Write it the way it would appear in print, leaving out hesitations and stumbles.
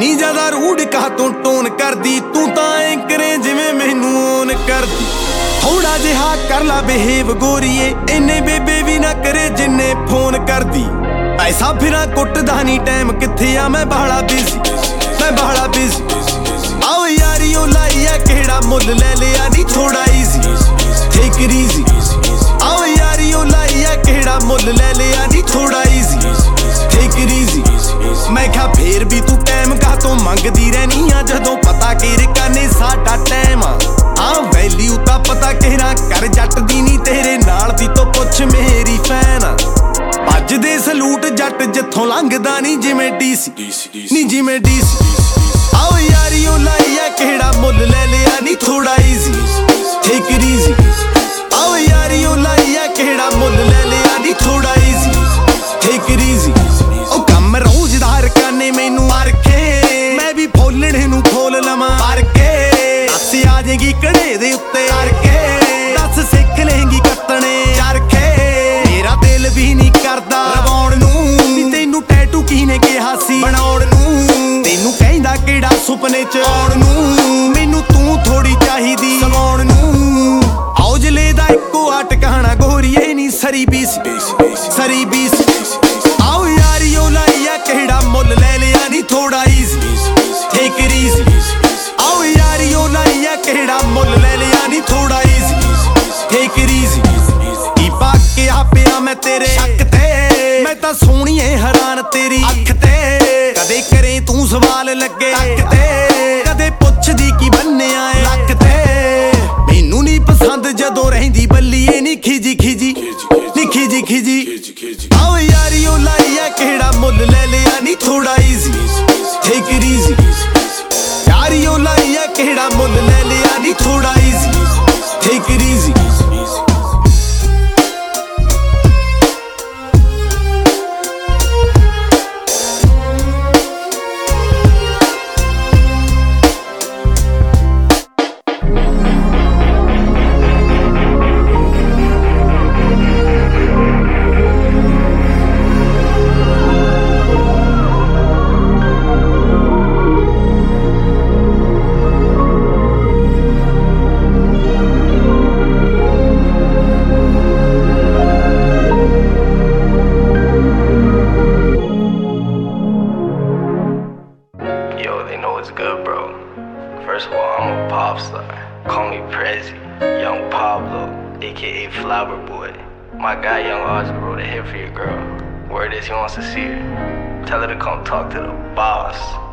ਇੰਨੀ ਜ਼ਿਆਦਾ ਰੂਡ ਕਾ ਤੂੰ ਟੋਨ ਕਰਦੀ, ਤੂੰ ਤਾਂ ਐਂ ਕਰੇ ਜਿਵੇਂ ਮੈਨੂੰ ਓਨ ਕਰਦੀ। ਥੋੜਾ ਜਿਹਾ ਕਰ ਲਾ ਬਿਹੇਵ ਗੋਰੀਏ, ਇੰਨੇ ਬੇਬੇ ਵੀ ਨਾ ਕਰੇ ਜਿੰਨੇ ਫੋਨ ਕਰਦੀ। ਪੈਸਾ ਫਿਰਾਂ ਕੁੱਟਦਾ ਨੀ ਟਾਈਮ ਕਿੱਥੇ ਆ, ਮੈਂ ਬਾਹਲਾ ਬਿਜ਼ੀ, ਮੈਂ ਬਾਹਲਾ ਬਿਜ਼ੀ। ਆਓ ਯਾਰੀ ਉਹ ਲਾਈ ਆ ਕਿਹੜਾ ਮੁੱਲ ਲੈ ਲਿਆ ਨੀ ਥੋੜਾ ਈਜ਼ੀ, ਟੇਕ ਇਟ ਈਜ਼ੀ। ਆਓ ਯਾਰੀ ਉਹ ਲਾਈ ਆ ਕਿਹੜਾ ਮੁੱਲ ਲੈ ਲਿਆ ਨੀ ਥੋੜਾ ਈਜ਼ੀ, ਟੇਕ ਇਟ ਈਜ਼ੀ। ਮੈਂ ਕਿਹਾ ਫੇਰ ਵੀ ਤੂੰ ਟਾਈਮ ਕਾਹਤੋਂ ਮੰਗਦੀ ਰਹਿਨੀ ਆ, ਜਦੋਂ ਪਤਾ ਕਿਰਕਾ ਨੇ ਸਾਡਾ ਟਾਈਮ ਆ। ਹਾਂ ਵੈਲਿਊ ਤਾਂ ਪਤਾ ਕਿਹੜਾ ਕਰ ਜੱਟ ਦੀ ਨੀ, ਤੇਰੇ ਨਾਲ ਦੀ ਤੋਂ ਪੁੱਛ ਮੇਰੀ ਫੈਨ ਆ। ਭੱਜਦੇ ਸਲੂਟ ਜੱਟ ਜਿੱਥੋਂ ਲੰਘਦਾ ਨੀ ਜਿਵੇਂ ਡੀਸੀ, ਨੀ ਜਿਵੇਂ ਡੀਸੀ। ਆਓ ਯਾਰੀ ਉਹ ਲਾਈ ਆ ਕਿਹੜਾ ਮੁੱਲ ਲੈ ਲਿਆ ਨੀ ਥੋੜਾ ਈਜ਼ੀ, ਟੇਕ ਇਟ ਈਜ਼ੀ। ਆਓ ਯਾਰੀ ਉਹ ਲਾਈ ਆ ਕਿਹੜਾ ਮੁੱਲ ਲੈ ਲਿਆ ਨੀ ਥੋੜਾ ਈਜ਼ੀ, ਟੇਕ ਇਟ ਈਜ਼ੀ। ਉਹ ਕੰਮ ਰੋਜ਼ ਦਾ ਰਕਾਨੇ ਮੈਨੂੰ ਮਾਰ ਕੇ, ਮੈਂ ਵੀ ਫੋਲਣੇ ਨੂੰ ਖੋਲ ਲਵਾਂ ਮਾਰ ਕੇ। ਦੱਸ ਆ ਜੇਗੀ ਕੜੇ ਦੇ ਉੱਤੇ ਆਰ ਕੇ, ਦੱਸ ਸਿੱਖ ਲੇਂਗੀ ਕੱਤਣੇ ਚਰਖੇ। ਮੇਰਾ ਦਿਲ ਵੀ ਨਹੀਂ ਕਰਦਾ ਰਵਾਉਣ ਨੂੰ, ਤੈਨੂੰ ਟੈਟੂ ਕਿਹਨੇ ਕਿਹਾ ਸੀ ਬਣਾਉਣ ਨੂੰ। ਤੈਨੂੰ ਕਹਿੰਦਾ ਕਿਹੜਾ ਸੁਪਨੇ ਚ ਆਉਣ ਨੂੰ, ਮੈਨੂੰ ਤੂੰ ਥੋੜੀ ਚਾਹੀਦੀ ਸਵਾਉਣ ਨੂੰ। ਔਜਲੇ ਦਾ ਇੱਕੋ ਆ ਟਿਕਾਣਾ ਗੋਰੀਏ ਨੀ ਸਰੀ ਬੀਸ, ਸਰੀ ਬੀਸ। ਆਓ ਯਾਰੀ ਉਹ ਲਾਈ ਆ ਕਿਹੜਾ ਮੁੱਲ ਲੈ ਲਿਆ ਨੀ ਥੋੜਾ ਈਜ਼ੀ, ਟੇਕ ਇਟ ਈਜ਼ੀ। ਆਓ ਯਾਰੀ ਉਹ ਲਾਈ ਆ ਕਿਹੜਾ ਮੁੱਲ ਲੈ ਲਿਆ ਨੀ ਥੋੜਾ ਈਜ਼ੀ, ਟੇਕ ਇਟ ਈਜ਼ੀ। ਕੀ ਪਾ ਕੇ ਆ ਪਿਆ ਮੈਂ ਤੇਰੇ ਸ਼ੱਕ ਤੇ, ਮੈਂ ਤਾਂ ਸੋਹਣੀਏ ਹੈਰਾਨ ਤੇਰੀ ਅੱਖ ਤੇ। ਕਦੇ ਕਰੇ ਤੂੰ ਸਵਾਲ ਲੱਗੇ ਅੱਖ ਤੇ, ਕਦੇ ਪੁੱਛਦੀ ਕੀ ਬੰਨਿਆ ਏ ਲੱਕ ਤੇ। ਮੈਨੂੰ ਨੀ ਪਸੰਦ ਜਦੋਂ ਰਹਿੰਦੀ ਬੱਲੀਏ ਨੀ ਖਿਜੀ ਖਿਜੀ, ਨੀ ਖਿਜੀ ਖਿਜੀ। ਆਓ ਯਾਰੀ ਉਹ ਲਾਈ ਆ ਕਿਹੜਾ ਮੁੱਲ ਲੈ ਲਿਆ ਨੀ ਥੋੜਾ ਈਜ਼ੀ, ਟੇਕ ਇਟ ਈਜ਼ੀ। ਯਾਰੀ ਉਹ ਲਾਈ ਆ ਕਿਹੜਾ ਮੁੱਲ ਲੈ ਲਿਆ ਨੀ ਥੋੜਾ easy, take it easy. Good, bro. First of all, I'm a pop star. Call me Prezi, Young Pablo, aka Flower Boy. My guy Young Audrey wrote a hit for your girl. Word is he wants to see her. Tell her to come talk to the boss.